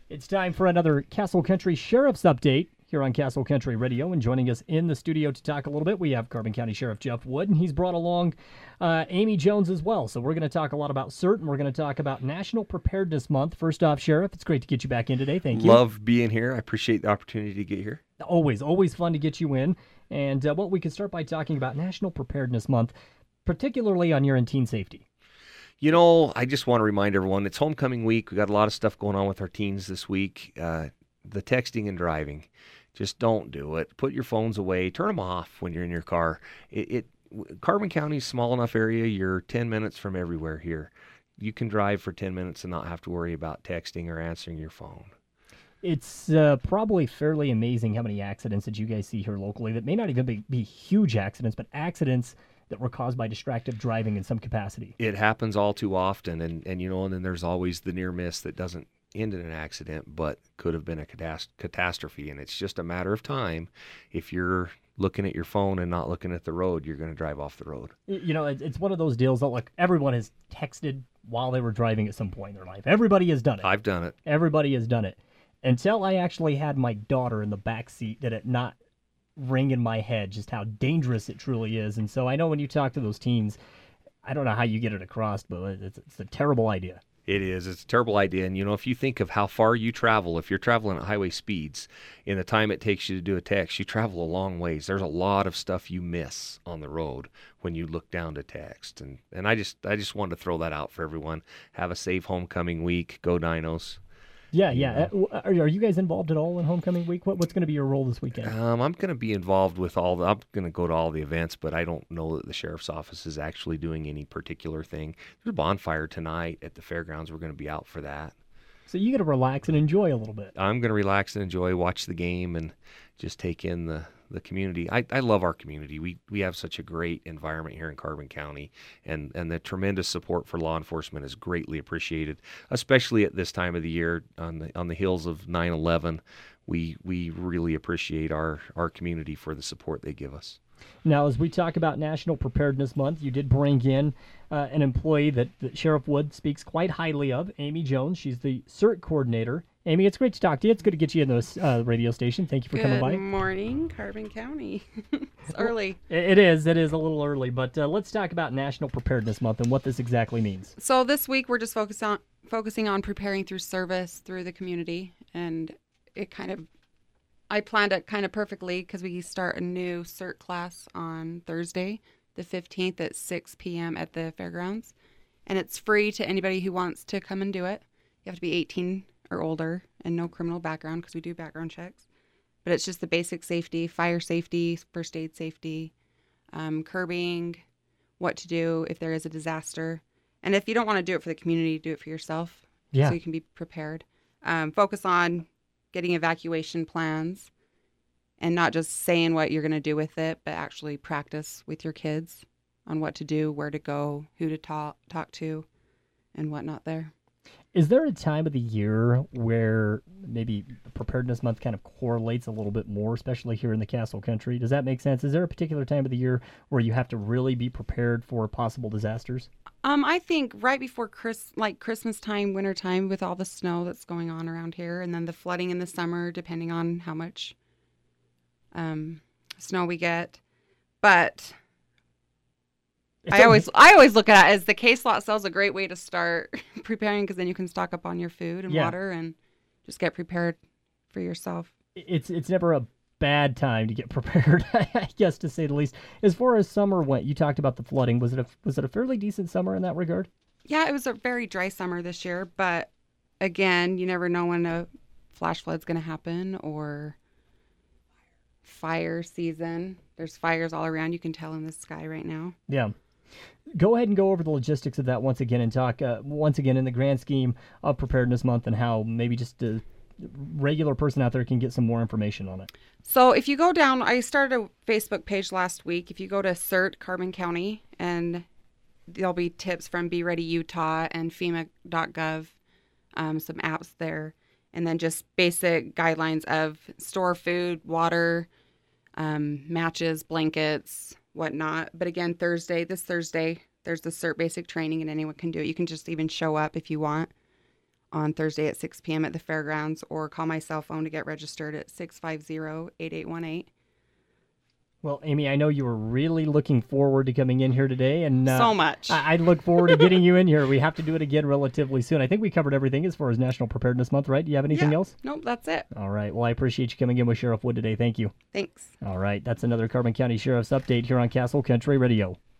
It's time for another Castle Country Sheriff's Update here on Castle Country Radio. And joining us in the studio to talk a little bit, we have Carbon County Sheriff Jeff Wood, and he's brought along Amy Jones as well. So we're going to talk a lot about CERT, and we're going to talk about National Preparedness Month. First off, Sheriff, it's great to get you back in today. Thank you. Love being here. I appreciate the opportunity to get here. Always fun to get you in. And we could start by talking about National Preparedness Month, particularly on your and teen safety. You know, I just want to remind everyone, it's homecoming week. We got a lot of stuff going on with our teens this week. The texting and driving, just don't do it. Put your phones away. Turn them off when you're in your car. Carbon County is a small enough area. You're 10 minutes from everywhere here. You can drive for 10 minutes and not have to worry about texting or answering your phone. It's probably fairly amazing how many accidents that you guys see here locally that may not even be huge accidents, but accidents that were caused by distracted driving in some capacity. It happens all too often, and then there's always the near miss that doesn't end in an accident, but could have been a catastrophe, and it's just a matter of time. If you're looking at your phone and not looking at the road, you're going to drive off the road. You know, it's one of those deals that, like, everyone has texted while they were driving at some point in their life. Everybody has done it. I've done it. Everybody has done it. Until I actually had my daughter in the back seat, did it not ring in my head just how dangerous it truly is. And so I know when you talk to those teens, I don't know how you get it across, but it's a terrible idea. It is. It's a terrible idea. And, if you think of how far you travel, if you're traveling at highway speeds, in the time it takes you to do a text, you travel a long ways. There's a lot of stuff you miss on the road when you look down to text. And I just wanted to throw that out for everyone. Have a safe homecoming week. Go Dinos. Yeah. Are you guys involved at all in homecoming week? What's going to be your role this weekend? I'm going to be involved with I'm going to go to all the events, but I don't know that the sheriff's office is actually doing any particular thing. There's a bonfire tonight at the fairgrounds. We're going to be out for that. So you got to relax and enjoy a little bit. I'm going to relax and enjoy, watch the game, and just take in the community. I love our community. We have such a great environment here in Carbon County, and the tremendous support for law enforcement is greatly appreciated, especially at this time of the year on the heels of 9/11. We really appreciate our community for the support they give us. Now, as we talk about National Preparedness Month, you did bring in an employee that Sheriff Wood speaks quite highly of, Amy Jones. She's the CERT coordinator. Amy, it's great to talk to you. It's good to get you in this radio station. Thank you for coming by. Good morning, Carbon County. It's early. It is. It is a little early, but let's talk about National Preparedness Month and what this exactly means. So this week we're just focusing on preparing through service through the community, and I planned it kind of perfectly because we start a new CERT class on Thursday, the 15th at 6 p.m. at the fairgrounds, and it's free to anybody who wants to come and do it. You have to be 18 or older and no criminal background because we do background checks. But it's just the basic safety, fire safety, first aid safety, curbing, what to do if there is a disaster. And if you don't want to do it for the community, do it for yourself. Yeah. So you can be prepared. Focus on getting evacuation plans and not just saying what you're going to do with it, but actually practice with your kids on what to do, where to go, who to talk to, and whatnot there. Is there a time of the year where maybe Preparedness Month kind of correlates a little bit more, especially here in the Castle Country? Does that make sense? Is there a particular time of the year where you have to really be prepared for possible disasters? I think right before Christmas time, winter time, with all the snow that's going on around here, and then the flooding in the summer, depending on how much snow we get. But I always look at it as the case lot sale's a great way to start preparing, because then you can stock up on your food and water and just get prepared for yourself. It's never a bad time to get prepared, I guess, to say the least. As far as summer went, you talked about the flooding. Was it a fairly decent summer in that regard? Yeah, it was a very dry summer this year, but again, you never know when a flash flood's going to happen or fire season. There's fires all around. You can tell in the sky right now. Yeah. Go ahead and go over the logistics of that once again and talk once again in the grand scheme of Preparedness Month and how maybe just a regular person out there can get some more information on it. So if you go down, I started a Facebook page last week. If you go to CERT Carbon County, and there'll be tips from Be Ready Utah and FEMA.gov, some apps there, and then just basic guidelines of store food, water, matches, blankets, whatnot. But again, this Thursday, there's the CERT basic training, and anyone can do it. You can just even show up if you want on Thursday at 6 p.m. at the fairgrounds, or call my cell phone to get registered at 650-8818. Well, Amy, I know you were really looking forward to coming in here today, and So much. I look forward to getting you in here. We have to do it again relatively soon. I think we covered everything as far as National Preparedness Month, right? Do you have anything else? Nope, that's it. All right. Well, I appreciate you coming in with Sheriff Wood today. Thank you. Thanks. All right. That's another Carbon County Sheriff's Update here on Castle Country Radio.